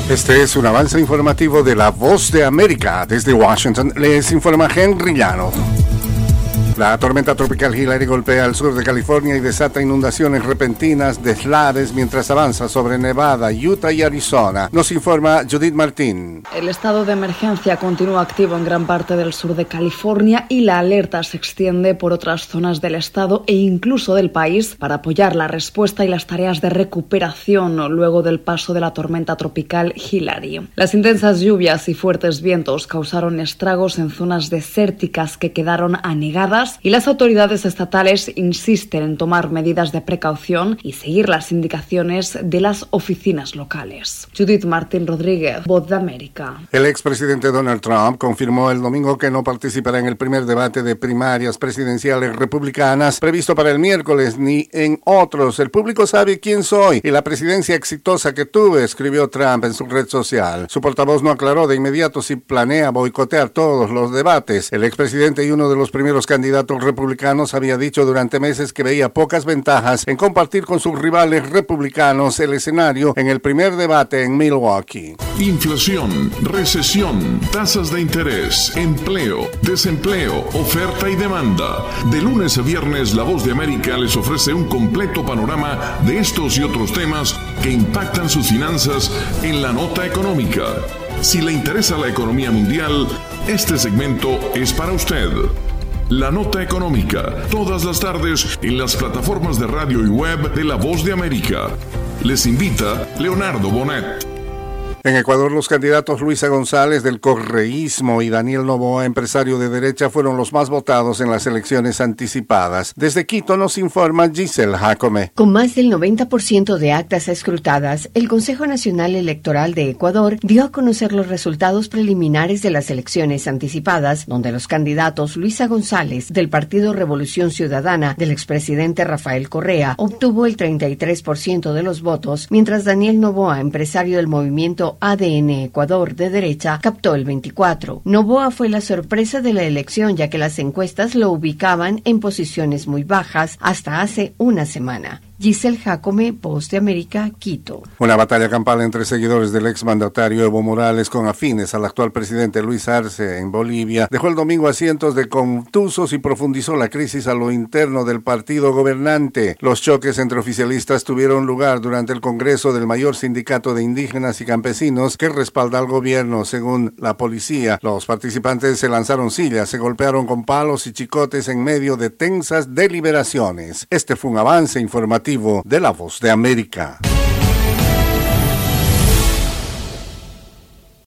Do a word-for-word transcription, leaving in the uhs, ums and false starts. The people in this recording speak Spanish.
Este es un avance informativo de La Voz de América. Desde Washington les informa Henry Llano. La tormenta tropical Hilary golpea al sur de California y desata inundaciones repentinas, deslaves mientras avanza sobre Nevada, Utah y Arizona. Nos informa Judith Martín. El estado de emergencia continúa activo en gran parte del sur de California y la alerta se extiende por otras zonas del estado e incluso del país para apoyar la respuesta y las tareas de recuperación luego del paso de la tormenta tropical Hilary. Las intensas lluvias y fuertes vientos causaron estragos en zonas desérticas que quedaron anegadas y las autoridades estatales insisten en tomar medidas de precaución y seguir las indicaciones de las oficinas locales. Judith Martín Rodríguez, Voz de América. El expresidente Donald Trump confirmó el domingo que no participará en el primer debate de primarias presidenciales republicanas previsto para el miércoles ni en otros. El público sabe quién soy y la presidencia exitosa que tuve, escribió Trump en su red social. Su portavoz no aclaró de inmediato si planea boicotear todos los debates. El expresidente y uno de los primeros candidatos republicanos había dicho durante meses que veía pocas ventajas en compartir con sus rivales republicanos el escenario en el primer debate en Milwaukee. Inflación, recesión, tasas de interés, empleo, desempleo, oferta y demanda. De lunes a viernes, La Voz de América les ofrece un completo panorama de estos y otros temas que impactan sus finanzas en la nota económica. Si le interesa la economía mundial, este segmento es para usted. La Nota Económica, todas las tardes en las plataformas de radio y web de La Voz de América. Les invita Leonardo Bonet. En Ecuador, los candidatos Luisa González del correísmo y Daniel Noboa, empresario de derecha, fueron los más votados en las elecciones anticipadas. Desde Quito nos informa Giselle Jacome. Con más del noventa por ciento de actas escrutadas, el Consejo Nacional Electoral de Ecuador dio a conocer los resultados preliminares de las elecciones anticipadas, donde los candidatos Luisa González del Partido Revolución Ciudadana del expresidente Rafael Correa obtuvo el treinta y tres por ciento de los votos, mientras Daniel Noboa, empresario del movimiento A D N Ecuador de derecha, captó el veinticuatro. Noboa fue la sorpresa de la elección, ya que las encuestas lo ubicaban en posiciones muy bajas hasta hace una semana. Giselle Jacome, Voz de América, Quito. Una batalla campal entre seguidores del exmandatario Evo Morales con afines al actual presidente Luis Arce en Bolivia dejó el domingo a cientos de contusos y profundizó la crisis a lo interno del partido gobernante. Los choques entre oficialistas tuvieron lugar durante el Congreso del mayor sindicato de indígenas y campesinos que respalda al gobierno, según la policía. Los participantes se lanzaron sillas, se golpearon con palos y chicotes en medio de tensas deliberaciones. Este fue un avance informativo de La Voz de América.